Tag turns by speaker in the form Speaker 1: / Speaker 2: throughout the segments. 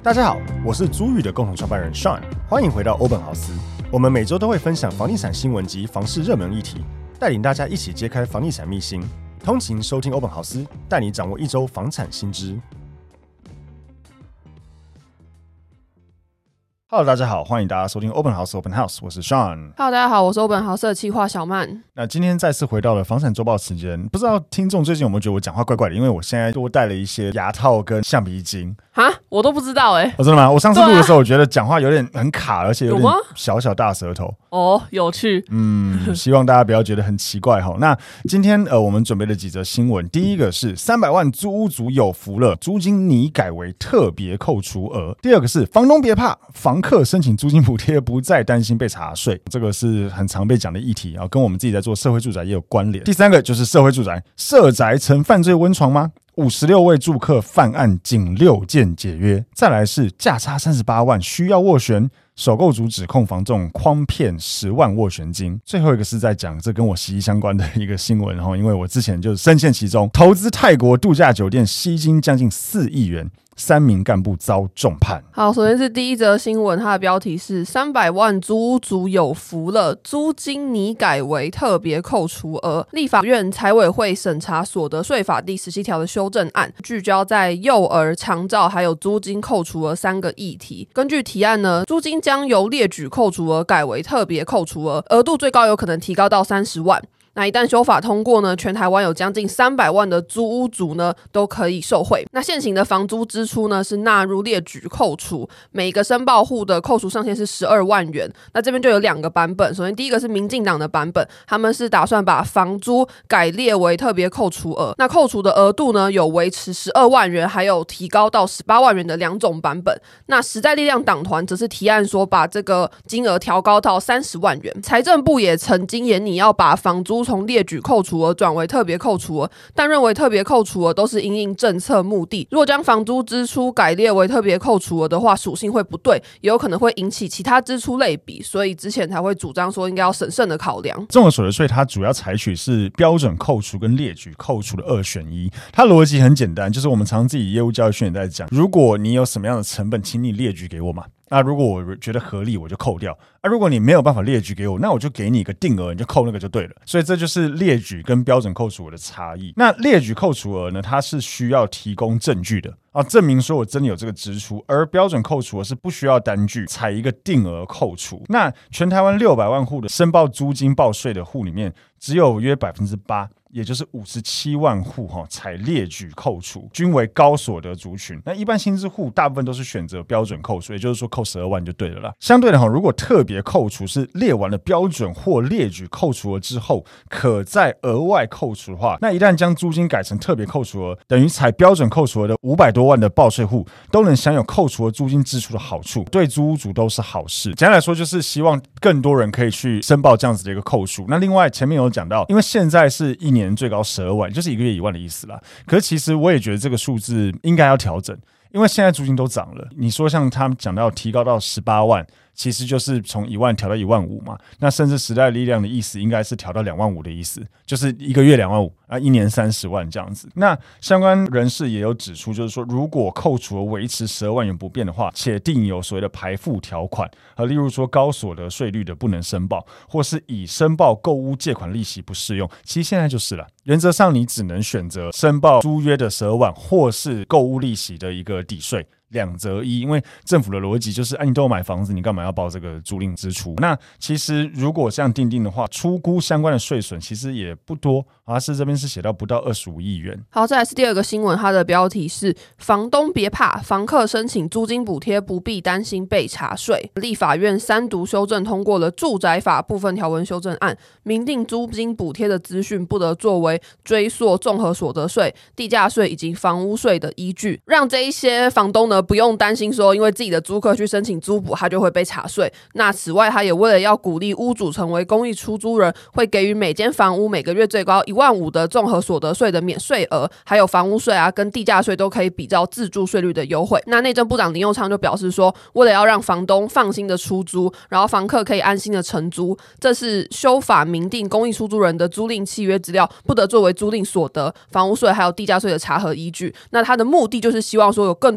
Speaker 1: 大家好，我是租宇的共同创办人 Sean， 欢迎回到欧本豪斯。我们每周都会分享房地产新闻及房市热门议题，带领大家一起揭开房地产秘辛。通勤收听欧本豪斯，带你掌握一周房产新知。Hello， 大家好，欢迎大家收听 Open House， 我是 Sean。Hello，
Speaker 2: 大家好，我是 Open House 的企划小曼。
Speaker 1: 那今天再次回到了房产周报时间，不知道听众最近有没有觉得我讲话怪怪的？因为我现在多带了一些牙套跟橡皮筋。
Speaker 2: 哈，我都不知道真
Speaker 1: 的吗？我上次录的时候，我觉得讲话有点很卡，而且有点小小大舌头。
Speaker 2: 哦，有趣。
Speaker 1: 希望大家不要觉得很奇怪哈。那今天我们准备了几则新闻，第一个是300万租屋族有福了，租金拟改为特别扣除额。第二个是房东别怕，房客申请租金补贴不再担心被查税，这个是很常被讲的议题，跟我们自己在做社会住宅也有关联。第三个就是社会住宅，社宅成犯罪温床吗？56位住客犯案，仅6件解约。再来是价差38万需要斡旋，首购族指控房仲诓骗10万斡旋金。最后一个是在讲这跟我息息相关的一个新闻，因为我之前就深陷其中，投资泰国度假酒店吸金将近4亿元。3名干部遭重判。
Speaker 2: 好，首先是第一则新闻，它的标题是300万租屋族有福了，租金拟改为特别扣除额。立法院财委会审查所得税法第17条的修正案，聚焦在幼儿、长照还有租金扣除额3个议题。根据提案呢，租金将由列举扣除额改为特别扣除额，额度最高有可能提高到30万。那一旦修法通过呢，全台湾有将近300万的租屋族呢都可以受惠。那现行的房租支出呢是纳入列举扣除，每个申报户的扣除上限是12万元。那这边就有2个版本，首先第一个是民进党的版本，他们是打算把房租改列为特别扣除额。那扣除的额度呢有维持12万元，还有提高到18万元的2种版本。那时代力量党团则是提案说把这个金额调高到30万元。财政部也曾经研拟要把房租从列举扣除额转为特别扣除额，但认为特别扣除额都是因应政策目的，如果将房租支出改列为特别扣除额的话，属性会不对，也有可能会引起其他支出类比，所以之前才会主张说应该要审慎的考量。
Speaker 1: 综合所得税它主要采取是标准扣除跟列举扣除的2选1，它逻辑很简单，就是我们常自己业务教育训练在讲，如果你有什么样的成本，请你列举给我嘛。那如果我觉得合理，我就扣掉。如果你没有办法列举给我，那我就给你一个定额，你就扣那个就对了。所以这就是列举跟标准扣除额的差异。那列举扣除额呢，它是需要提供证据的证明说我真的有这个支出，而标准扣除额是不需要单据，采一个定额扣除。那全台湾600万户的申报租金报税的户里面，只有约 8%。也就是57万户采列举扣除，均为高所得族群。那一般薪资户大部分都是选择标准扣除，也就是说扣12万就对了啦。相对的如果特别扣除是列完了标准或列举扣除额之后，可再额外扣除的话，那一旦将租金改成特别扣除额，等于采标准扣除额的500多万的报税户都能享有扣除额租金支出的好处，对租屋族都是好事。简单来说，就是希望更多人可以去申报这样子的一个扣除。那另外前面有讲到，因为现在是1年最高12万，就是1个月1万的意思啦。可是其实我也觉得这个数字应该要调整，因为现在租金都涨了。你说像他们讲到提高到18万，其实就是从1万调到1万5嘛。那甚至时代力量的意思应该是调到2万5的意思，就是1个月2万5，1年30万这样子。那相关人士也有指出，就是说如果扣除额维持12万元不变的话，且定有所谓的排付条款，例如说高所得税率的不能申报，或是已申报购屋借款利息不适用，其实现在就是了。原则上你只能选择申报租约的12万，或是购屋利息的一个抵税。2择1，因为政府的逻辑就是你都有买房子，你干嘛要报这个租赁支出？那其实如果这样定的话，初估相关的税损其实也不多，是这边是写到不到25亿元。
Speaker 2: 好，再来是第2个新闻，它的标题是房东别怕，房客申请租金补贴不必担心被查税。立法院3读修正通过了住宅法部分条文修正案，明定租金补贴的资讯不得作为追溯综合所得税、地价税以及房屋税的依据，让这一些房东呢不用担心说因为自己的租客去申请租补他就会被查税。那此外他也为了要鼓励屋主成为公益出租人，会给予每间房屋每个月最高1万5的综合所得税的免税额，还有房屋税跟地价税都可以比照自住税率的优惠。那内政部长林右昌就表示说，为了要让房东放心的出租，然后房客可以安心的承租，这是修法明定公益出租人的租赁契约资料不得作为租赁所得、房屋税还有地价税的查核依据。那他的目的就是希望说有更多的屋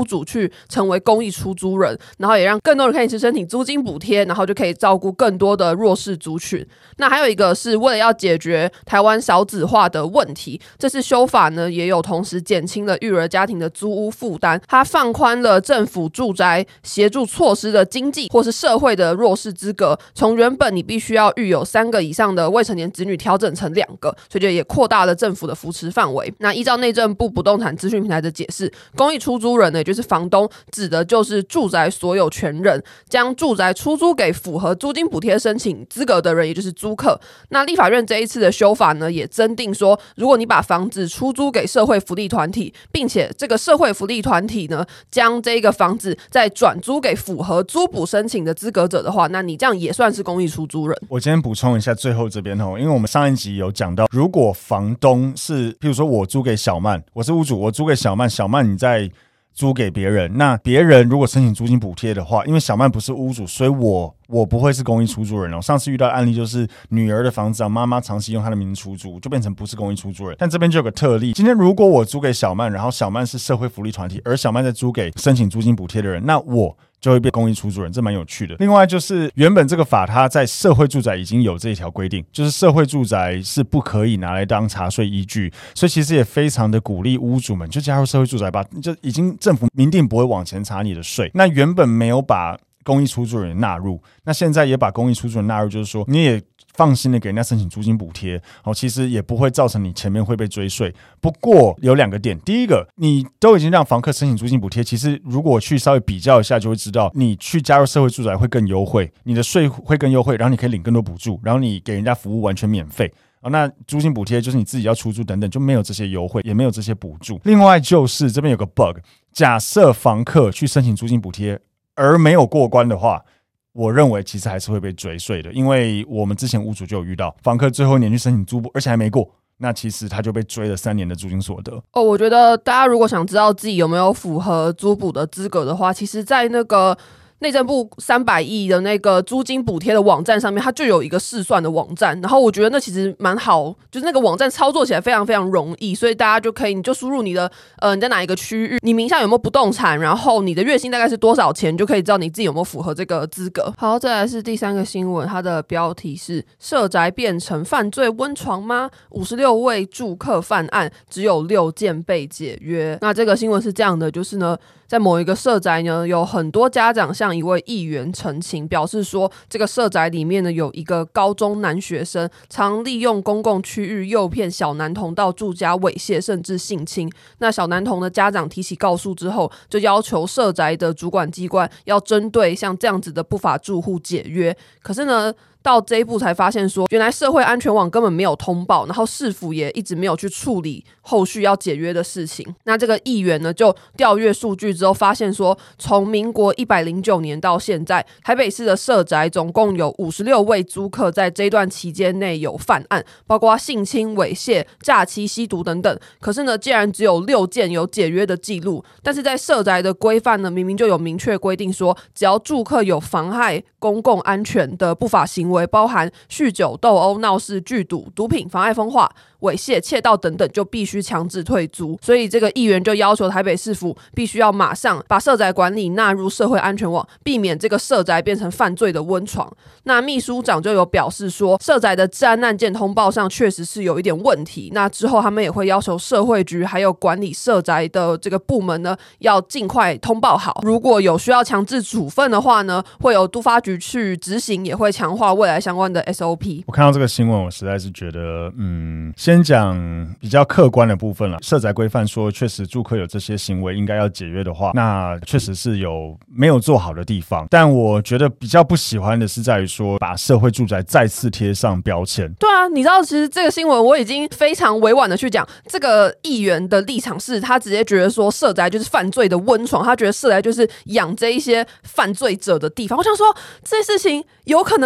Speaker 2: 主去成为公益出租人，然后也让更多人可以去申请租金补贴，然后就可以照顾更多的弱势族群。那还有一个是为了要解决台湾少子化的问题，这次修法呢也有同时减轻了育儿家庭的租屋负担，它放宽了政府住宅协助措施的经济或是社会的弱势资格，从原本你必须要育有3个以上的未成年子女调整成2个，所以就也扩大了政府的扶持范围。那依照内政部不动产资讯平台的解释，公益出租人呢，也就是房东，指的就是住宅所有权人，将住宅出租给符合租金补贴申请资格的人，也就是租客。那立法院这一次的修法呢，也增订说，如果你把房子出租给社会福利团体，并且这个社会福利团体呢，将这个房子再转租给符合租补申请的资格者的话，那你这样也算是公益出租人。
Speaker 1: 我今天补充一下最后这边因为我们上一集有讲到，如果房东是譬如说我租给小曼，我是屋主，我租给小曼，小曼你在租给别人，那别人如果申请租金补贴的话，因为小曼不是屋主，所以我不会是公益出租人。上次遇到的案例就是女儿的房子妈妈长期用她的名字出租，就变成不是公益出租人。但这边就有个特例，今天如果我租给小曼，然后小曼是社会福利团体，而小曼在租给申请租金补贴的人，那我就会变公益出租人，这蛮有趣的。另外就是原本这个法它在社会住宅已经有这一条规定，就是社会住宅是不可以拿来当查税依据，所以其实也非常的鼓励屋主们就加入社会住宅吧，就已经政府明定不会往前查你的税。那原本没有把公益出租人纳入，那现在也把公益出租人纳入，就是说你也放心的给人家申请租金补贴，其实也不会造成你前面会被追税。不过有2个点，第一个，你都已经让房客申请租金补贴，其实如果去稍微比较一下，就会知道你去加入社会住宅会更优惠，你的税会更优惠，然后你可以领更多补助，然后你给人家服务完全免费。那租金补贴就是你自己要出租等等，就没有这些优惠，也没有这些补助。另外就是这边有个 bug， 假设房客去申请租金补贴而没有过关的话，我认为其实还是会被追税的，因为我们之前屋主就有遇到房客最后1年去申请租补，而且还没过，那其实他就被追了3年的租金所得。
Speaker 2: 我觉得大家如果想知道自己有没有符合租补的资格的话，其实在那个内政部300亿的那个租金补贴的网站上面，它就有一个试算的网站，然后我觉得那其实蛮好，就是那个网站操作起来非常非常容易，所以大家就可以，你就输入你的你在哪一个区域，你名下有没有不动产，然后你的月薪大概是多少钱，就可以知道你自己有没有符合这个资格。好，再来是第3个新闻，它的标题是社宅变成犯罪温床吗？56位住客犯案，只有6件被解约。那这个新闻是这样的，就是呢，在某一个社宅呢，有很多家长向一位议员陈情，表示说这个社宅里面呢有一个高中男学生，常利用公共区域诱骗小男童到住家猥亵甚至性侵。那小男童的家长提起告诉之后，就要求社宅的主管机关要针对像这样子的不法住户解约。可是呢，到这一步才发现说，原来社会安全网根本没有通报，然后市府也一直没有去处理后续要解约的事情。那这个议员呢，就调阅数据之后发现说，从民国109年到现在，台北市的社宅总共有56位租客在这段期间内有犯案，包括性侵、猥亵、诈欺、吸毒等等。可是呢，既然只有6件有解约的记录，但是在社宅的规范呢，明明就有明确规定说，只要住客有妨害公共安全的不法行为，包含酗酒、斗殴、闹事、聚赌、毒品、妨碍风化、猥亵、窃盗等等，就必须强制退租。所以这个议员就要求台北市府必须要马上把社宅管理纳入社会安全网，避免这个社宅变成犯罪的温床。那秘书长就有表示说，社宅的治安案件通报上确实是有一点问题，那之后他们也会要求社会局还有管理社宅的这个部门呢，要尽快通报好。如果有需要强制处分的话呢，会有都发局去执行，也会强化未来相关的 SOP。
Speaker 1: 我看到这个新闻，我实在是觉得先讲比较客观的部分了。社宅规范说确实住客有这些行为应该要解约的话，那确实是有没有做好的地方，但我觉得比较不喜欢的是在于说把社会住宅再次贴上标签。
Speaker 2: 对啊，你知道其实这个新闻我已经非常委婉的去讲，这个议员的立场是他直接觉得说社宅就是犯罪的温床，他觉得社宅就是养这一些犯罪者的地方。我想说这些事情有可能发生在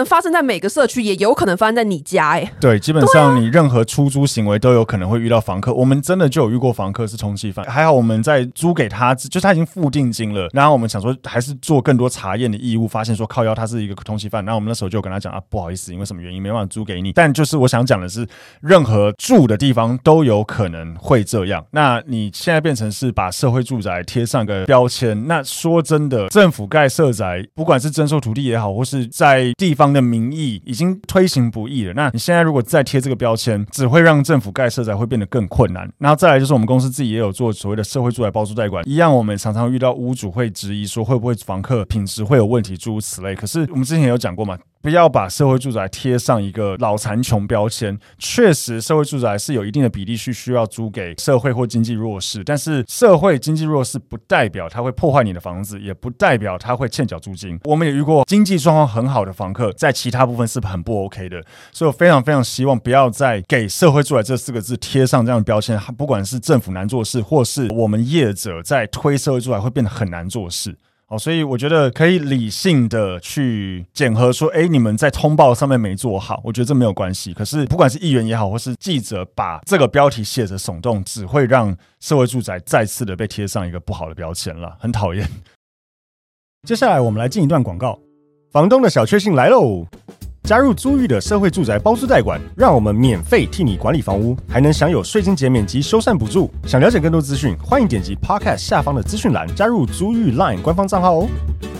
Speaker 2: 在每个社区，也有可能发生在你家
Speaker 1: 对，基本上你任何出租行为都有可能会遇到房客。我们真的就有遇过房客是通缉犯，还好我们在租给他，就是他已经付定金了，然后我们想说还是做更多查验的义务，发现说靠腰他是一个通缉犯，然后我们那时候就跟他讲不好意思，因为什么原因没办法租给你。但就是我想讲的是，任何住的地方都有可能会这样。那你现在变成是把社会住宅贴上个标签，那说真的，政府盖社宅，不管是征收土地也好，或是在地方的民意已经推行不易了。那你现在如果再贴这个标签，只会让政府盖社宅会变得更困难。然后再来就是我们公司自己也有做所谓的社会住宅包租代管，一样我们常常遇到屋主会质疑说会不会房客品质会有问题，诸如此类。可是我们之前也有讲过嘛，不要把社会住宅贴上一个老残穷标签。确实社会住宅是有一定的比例需要租给社会或经济弱势，但是社会经济弱势不代表它会破坏你的房子，也不代表它会欠缴租金。我们也遇过经济状况很好的房客在其他部分是很不 OK 的，所以我非常非常希望不要再给社会住宅这4个字贴上这样的标签，不管是政府难做事，或是我们业者在推社会住宅会变得很难做事。所以我觉得可以理性的去检核说，你们在通报上面没做好，我觉得这没有关系。可是不管是议员也好，或是记者把这个标题写着耸动，只会让社会住宅再次的被贴上一个不好的标签了，很讨厌。
Speaker 3: 接下来我们来进一段广告，房东的小确幸来喽！加入租寓的社会住宅包租代管，让我们免费替你管理房屋，还能享有税金减免及修缮补助。想了解更多资讯，欢迎点击 Podcast 下方的资讯栏，加入租寓 Line 官方账号哦。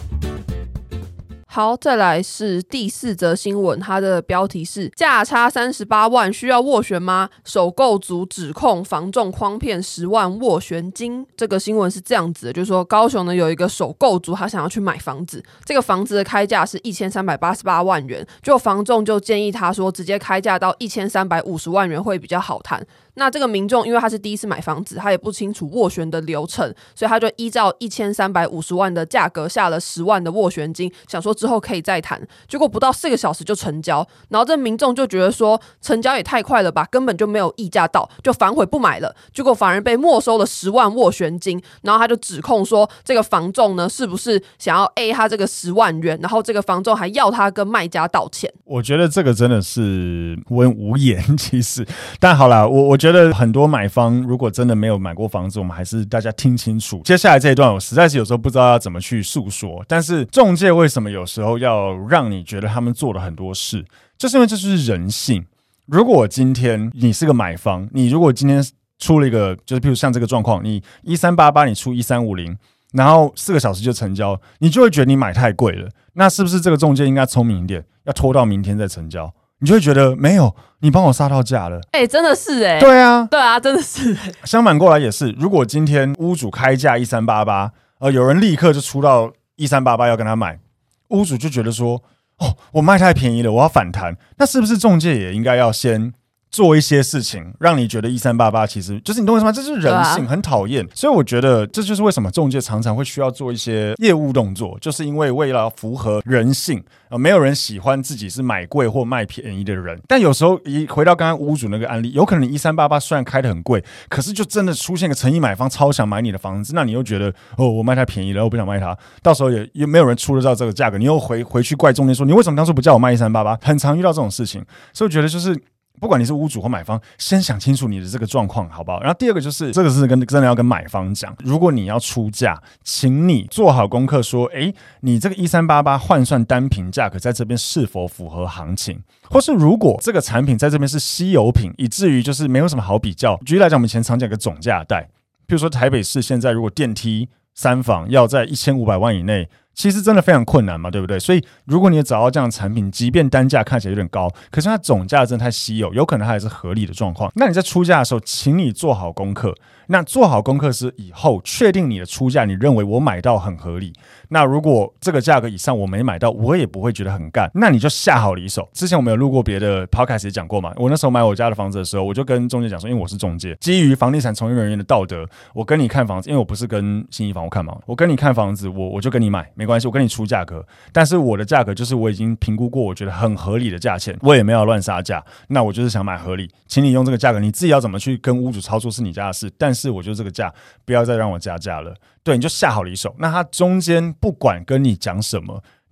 Speaker 2: 好，再来是第4则新闻，它的标题是价差38万需要斡旋吗？首购族指控房仲诓骗10万斡旋金。这个新闻是这样子的，就是说高雄呢有一个首购族，他想要去买房子，这个房子的开价是1388万元，就房仲就建议他说直接开价到1350万元会比较好谈。那这个民众因为他是第一次买房子，他也不清楚斡旋的流程，所以他就依照1350万的价格下了10万的斡旋金，想说之后可以再谈。结果不到4个小时就成交，然后这民众就觉得说成交也太快了吧，根本就没有议价到，就反悔不买了。结果反而被没收了10万斡旋金，然后他就指控说这个房仲呢是不是想要 A 他这个10万元，然后这个房仲还要他跟卖家道歉。
Speaker 1: 我觉得这个真的是问无言，其实。但好啦，我觉得很多买方如果真的没有买过房子，我们还是大家听清楚。接下来这一段我实在是有时候不知道要怎么去诉说，但是仲介为什么有时候要让你觉得他们做了很多事，就是因为这就是人性。如果今天你是个买方，你如果今天出了一个，就是譬如像这个状况，你1388你出1350，然后4个小时就成交，你就会觉得你买太贵了。那是不是这个仲介应该聪明一点，要拖到明天再成交？你就会觉得没有，你帮我杀到价了。
Speaker 2: 真的是
Speaker 1: 对啊，
Speaker 2: 对啊，真的是
Speaker 1: 相反过来也是，如果今天屋主开价1388，有人立刻就出到1388要跟他买，屋主就觉得说，我卖太便宜了，我要反弹。那是不是仲介也应该要先做一些事情，让你觉得1388其实就是你懂我意思吗？这就是人性，很讨厌。所以我觉得这就是为什么仲介常常会需要做一些业务动作，就是因为为了符合人性，没有人喜欢自己是买贵或卖便宜的人。但有时候回到刚刚屋主那个案例，有可能你1388虽然开得很贵，可是就真的出现个诚意买方超想买你的房子，那你又觉得我卖太便宜了，我不想卖它，到时候也没有人出得到这个价格，你又回去怪仲介说你为什么当初不叫我卖1388？很常遇到这种事情，所以我觉得就是。不管你是屋主或买方，先想清楚你的这个状况，好不好？然后第二个就是，这个是真的要跟买方讲，如果你要出价，请你做好功课，说，你这个1388换算单品价格在这边是否符合行情，或是如果这个产品在这边是稀有品，以至于就是没有什么好比较。举例来讲，我们以前常讲个总价带，比如说台北市现在如果电梯3房要在1500万以内。其实真的非常困难嘛，对不对？所以如果你也找到这样的产品，即便单价看起来有点高，可是它总价真的太稀有，有可能它也是合理的状况。那你在出价的时候，请你做好功课。那做好功课是以后确定你的出价，你认为我买到很合理。那如果这个价格以上我没买到，我也不会觉得很干，那你就下好离手。之前我们有录过别的 podcast 也讲过嘛，我那时候买我家的房子的时候，我就跟中介讲说，因为我是中介，基于房地产从业人员的道德，我跟你看房子，因为我不是跟信义房屋看嘛，我跟你看房子，我就跟你买，没关系，我跟你出价格，但是我的价格就是我已经评估过，我觉得很合理的价钱，我也没有乱杀价，那我就是想买合理，请你用这个价格，你自己要怎么去跟屋主操作是你家的事，但是我就这个价，不要再让我加价了，对，你就下好离手。那他中间不管跟你讲什么，你就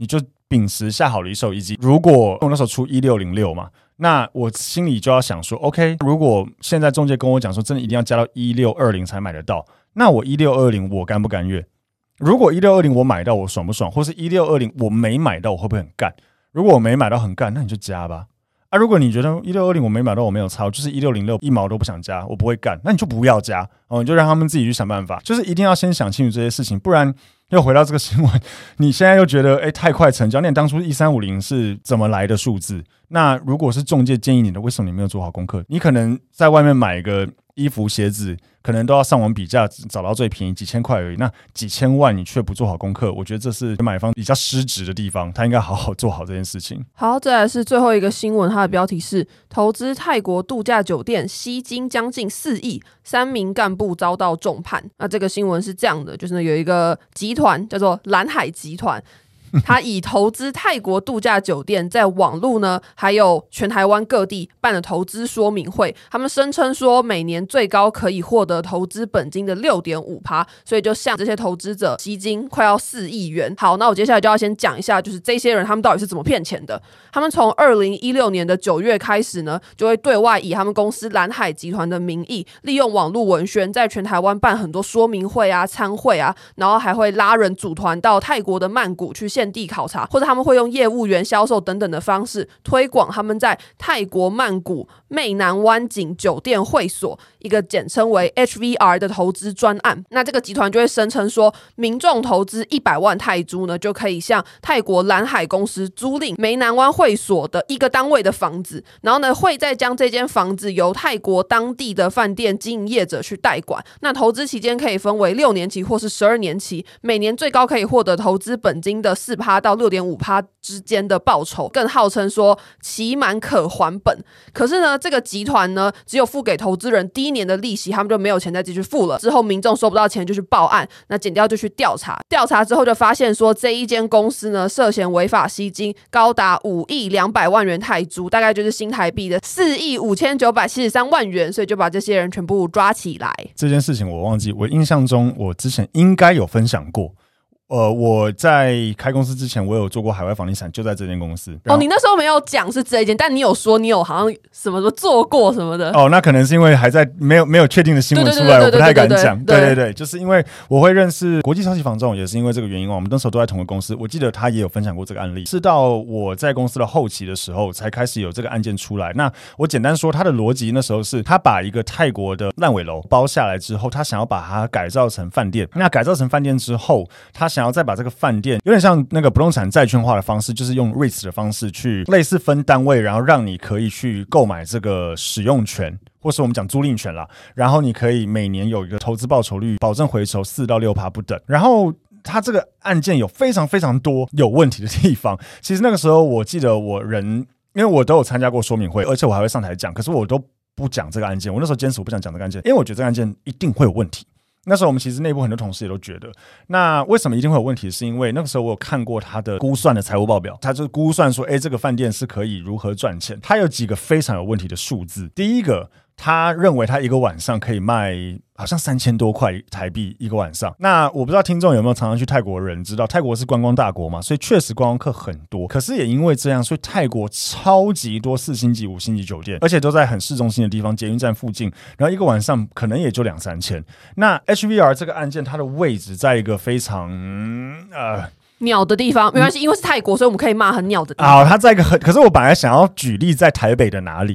Speaker 1: 秉持下好离手，以及如果我那时候出1606嘛，那我心里就要想说 OK， 如果现在中介跟我讲说真的一定要加到1620才买得到，那我1620我甘不甘愿？如果1620我买到我爽不爽，或是1620我没买到我会不会很干？如果我没买到很干，那你就加吧。啊，如果你觉得1620我没买到我没有差，就是1606一毛都不想加，我不会干，那你就不要加哦，你就让他们自己去想办法。就是一定要先想清楚这些事情，不然又回到这个新闻，你现在又觉得太快成交，那你当初1350是怎么来的数字？那如果是中介建议你的，为什么你没有做好功课？你可能在外面买一个衣服鞋子，可能都要上网比价找到最便宜几千块而已，那几千万你却不做好功课，我觉得这是买方比较失职的地方，他应该好好做好这件事情。
Speaker 2: 好，再来是最后一个新闻，它的标题是投资泰国度假酒店吸金将近4亿，3名干部遭到重判。那这个新闻是这样的，就是有一个集团叫做蓝海集团，他以投资泰国度假酒店在网络呢还有全台湾各地办了投资说明会，他们声称说每年最高可以获得投资本金的 6.5%， 所以就向这些投资者吸金快要4亿元。好，那我接下来就要先讲一下，就是这些人他们到底是怎么骗钱的。他们从2016年的9月开始呢，就会对外以他们公司蓝海集团的名义，利用网络文宣在全台湾办很多说明会啊、参会啊，然后还会拉人组团到泰国的曼谷去现地考察，或者他们会用业务员销售等等的方式推广他们在泰国曼谷湄南湾景酒店会所一个简称为 HVR 的投资专案。那这个集团就会声称说，民众投资100万泰铢呢，就可以向泰国蓝海公司租赁湄南湾会所的一个单位的房子，然后呢会再将这间房子由泰国当地的饭店经营业者去代管。那投资期间可以分为6年期或是12年期，每年最高可以获得投资本金的4%到6.5% 之间的报酬，更号称说期满可还本。可是呢，这个集团呢，只有付给投资人第1年的利息，他们就没有钱再继续付了。之后民众收不到钱就去报案，那检调就去调查，调查之后就发现说，这一间公司呢涉嫌违法吸金，高达5亿200万元泰铢，大概就是新台币的4亿5973万元，所以就把这些人全部抓起来。
Speaker 1: 这件事情我忘记，我印象中我之前应该有分享过。我在开公司之前，我有做过海外房地产，就在这间公司。
Speaker 2: 哦，你那时候没有讲是这一间，但你有说你有好像什么做过什么的。
Speaker 1: 哦，那可能是因为还在没有确定的新闻出来，我不太敢讲。对，就是因为我会认识国际超级房仲，也是因为这个原因。我们那时候都在同个公司，我记得他也有分享过这个案例。是到我在公司的后期的时候，才开始有这个案件出来。那我简单说，他的逻辑那时候是他把一个泰国的烂尾楼包下来之后，他想要把它改造成饭店。那改造成饭店之后，他想要再把这个饭店有点像那个不动产债券化的方式，就是用 REITs 的方式去类似分单位，然后让你可以去购买这个使用权，或是我们讲租赁权啦。然后你可以每年有一个投资报酬率，保证回酬4到6%不等。然后他这个案件有非常非常多有问题的地方。其实那个时候我记得因为我都有参加过说明会，而且我还会上台讲，可是我都不讲这个案件。我那时候坚持我不想讲这个案件，因为我觉得这个案件一定会有问题。那时候我们其实内部很多同事也都觉得，那为什么一定会有问题？是因为那个时候我有看过他的估算的财务报表，他就估算说，这个饭店是可以如何赚钱。他有几个非常有问题的数字。第一个，他认为他一个晚上可以卖好像3000多块台币一个晚上。那我不知道听众有没有常常去泰国的人知道，泰国是观光大国嘛，所以确实观光客很多。可是也因为这样，所以泰国超级多4星级、5星级酒店，而且都在很市中心的地方，捷运站附近。然后一个晚上可能也就2-3千。那 HVR 这个案件，它的位置在一个非常
Speaker 2: 鸟的地方，没关系，因为是泰国，所以我们可以骂很鸟的地方。
Speaker 1: 它在一个可是我本来想要举例在台北的哪里。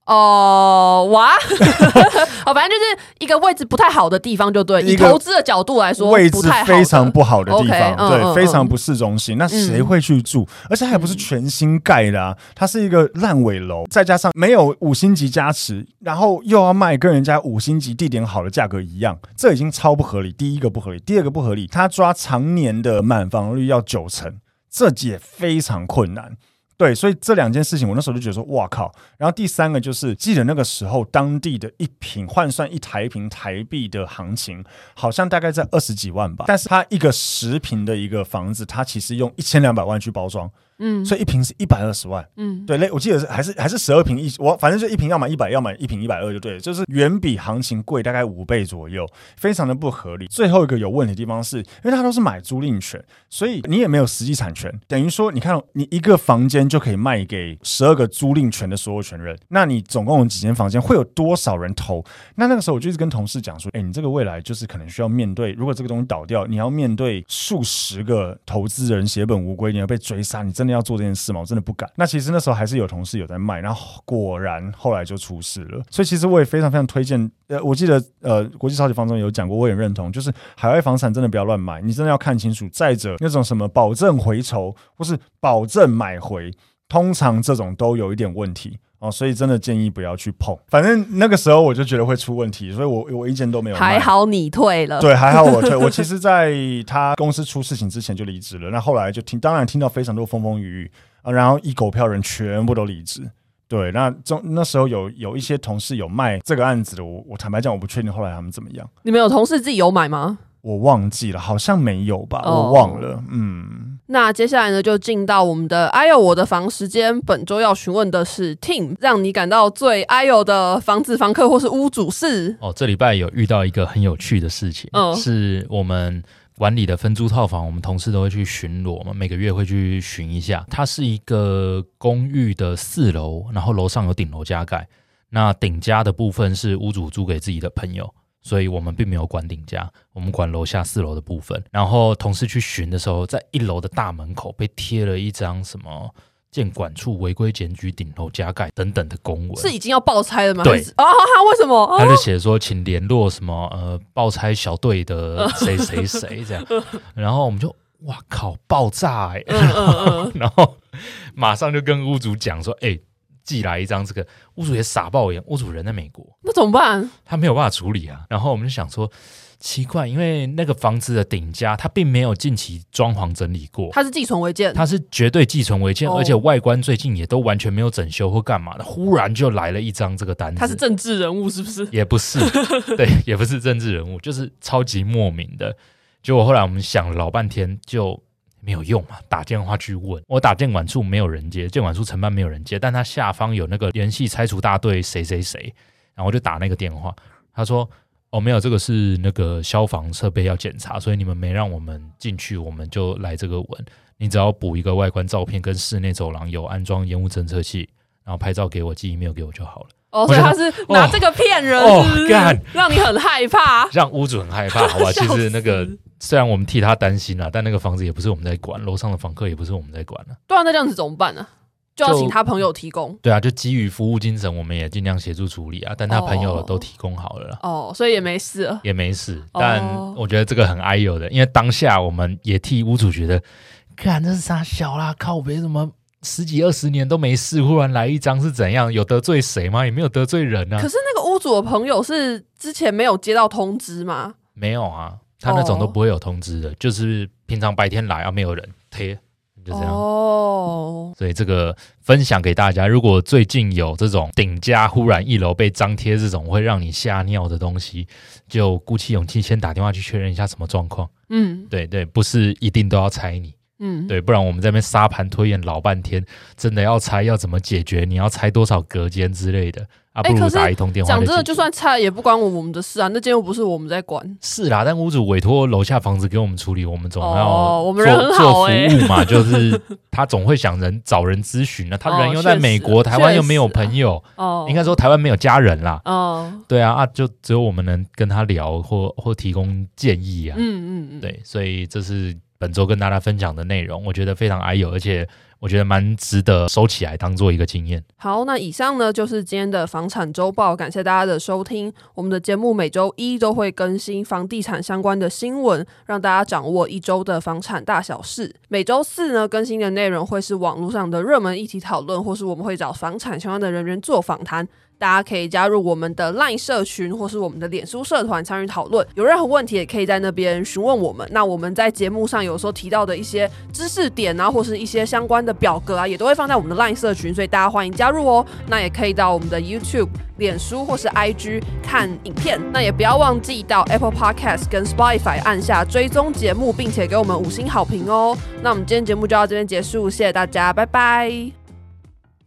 Speaker 2: 反正就是一个位置不太好的地方就对，以投资的角度来说，
Speaker 1: 位置非常不好的地方，对，非常不市中心。那谁会去住？而且还不是全新盖的啊，它是一个烂尾楼，再加上没有5星级加持，然后又要卖跟人家5星级地点好的价格一样，这已经超不合理。第一个不合理，第二个不合理，他抓常年的满房率要90%，这也非常困难。对，所以这2件事情我那时候就觉得说哇靠。然后第3个就是记得那个时候当地的一坪换算1台坪台币的行情好像大概在20几万吧，但是它一个10坪的一个房子，它其实用1200万去包装。 所以一坪是120万，对，我记得还是12坪我反正就一坪要买100，要买一坪120就对了，就是远比行情贵大概5倍左右，非常的不合理。最后一个有问题的地方是，因为它都是买租赁权，所以你也没有实际产权，等于说你看你一个房间就可以卖给12个租赁权的所有权人，那你总共有几间房间，会有多少人投？那个时候我就一直跟同事讲说，你这个未来就是可能需要面对，如果这个东西倒掉，你要面对数十个投资人血本无归，你要被追杀，你真的要做这件事吗？我真的不敢。那其实那时候还是有同事有在卖，然后果然后来就出事了。所以其实我也非常非常推荐，我记得国际超级房仲有讲过，我也认同，就是海外房产真的不要乱买，你真的要看清楚。再者那种什么保证回酬或是保证买回，通常这种都有一点问题。所以真的建议不要去碰。反正那个时候我就觉得会出问题，所以我一间都没有卖。
Speaker 2: 还好你退了，
Speaker 1: 对，还好我退。我其实在他公司出事情之前就离职了，那后来就当然听到非常多风风雨雨然后一狗票人全部都离职。对，那时候有一些同事有卖这个案子的，我坦白讲我不确定后来他们怎么样。
Speaker 2: 你们有同事自己有买吗？
Speaker 1: 我忘记了，好像没有吧，我忘了。
Speaker 2: 那接下来呢，就进到我们的哎呦我的房时间。本周要询问的是 Tim， 让你感到最哎呦的房子、房客或是屋主是？
Speaker 4: 这礼拜有遇到一个很有趣的事情，是我们管理的分租套房，我们同事都会去巡逻嘛，每个月会去巡一下。它是一个公寓的4楼，然后楼上有顶楼加盖，那顶加的部分是屋主租给自己的朋友。所以我们并没有管顶加，我们管楼下4楼的部分。然后同事去巡的时候，在1楼的大门口被贴了一张什么建管处违规检举顶楼加盖等等的公文。
Speaker 2: 是已经要报差了吗？
Speaker 4: 对
Speaker 2: 为什么？
Speaker 4: 他就写说请联络什么报差小队的谁谁谁这样。然后我们就哇靠爆炸然后马上就跟屋主讲说寄来一张这个，屋主也傻爆眼，屋主人在美国，
Speaker 2: 那怎么办？
Speaker 4: 他没有办法处理啊。然后我们就想说奇怪，因为那个房子的顶加他并没有近期装潢整理过，
Speaker 2: 它是寄存违建，
Speaker 4: 它是绝对寄存违建，而且外观最近也都完全没有整修或干嘛的，忽然就来了一张这个单子。
Speaker 2: 他是政治人物是不是？
Speaker 4: 也不是对，也不是政治人物，就是超级莫名的。结果后来我们想了老半天就没有用嘛，打电话去问，我打建管处没有人接，建管处承办没有人接，但他下方有那个联系拆除大队谁谁谁，然后我就打那个电话，他说没有，这个是那个消防设备要检查，所以你们没让我们进去，我们就来这个文，你只要补一个外观照片跟室内走廊有安装烟雾侦测器，然后拍照给我寄 email 给我就好了。
Speaker 2: 所以他是拿这个骗人是不是让你很害怕，
Speaker 4: 让屋主很害怕好吧。其实那个虽然我们替他担心啦，但那个房子也不是我们在管，楼上的房客也不是我们在管。对
Speaker 2: 啊，那这样子怎么办呢？就要请他朋友提供。
Speaker 4: 对啊，就基于服务精神，我们也尽量协助处理啊。但他朋友都提供好了啦。
Speaker 2: 所以也没事了，
Speaker 4: 也没事。但我觉得这个很哀有的，因为当下我们也替屋主觉得，干这是啥小啦，靠北什么10几20年都没事，忽然来一张是怎样？有得罪谁吗？也没有得罪人啊。
Speaker 2: 可是那个屋主的朋友是之前没有接到通知吗？
Speaker 4: 没有啊，他那种都不会有通知的，就是平常白天来没有人贴，就这样。所以这个分享给大家，如果最近有这种顶加忽然1楼被张贴这种会让你吓尿的东西，就鼓起勇气先打电话去确认一下什么状况。对对，不是一定都要拆你。对，不然我们在那边沙盘推演老半天，真的要拆要怎么解决？你要拆多少隔间之类的不如打一通电话。
Speaker 2: 讲真的，就算拆也不关我们的事啊，那间又不是我们在管。
Speaker 4: 是啦，但屋主委托楼下房子给我们处理，我们总要
Speaker 2: 我们人很好
Speaker 4: 做服务嘛，就是他总会想找人咨询啊。他人又在美国，台湾又没有朋友，应该说台湾没有家人啦。对啊，就只有我们能跟他聊或提供建议啊。对，所以这是本周跟大家分享的内容，我觉得非常哀有，而且我觉得蛮值得收起来当做一个经验。
Speaker 2: 好，那以上呢就是今天的房产周报，感谢大家的收听。我们的节目每周一都会更新房地产相关的新闻，让大家掌握一周的房产大小事。每周四呢更新的内容会是网络上的热门议题讨论，或是我们会找房产相关的人员做访谈。大家可以加入我们的 LINE 社群或是我们的脸书社团参与讨论，有任何问题也可以在那边询问我们。那我们在节目上有时候提到的一些知识点啊，或是一些相关的的表格啊，也都会放在我们的 LINE 社群，所以大家欢迎加入哦。那也可以到我们的 YouTube、脸书或是 IG 看影片。那也不要忘记到 Apple Podcast 跟 Spotify 按下追踪节目，并且给我们5星好评哦。那我们今天节目就到这边结束，谢谢大家，拜拜。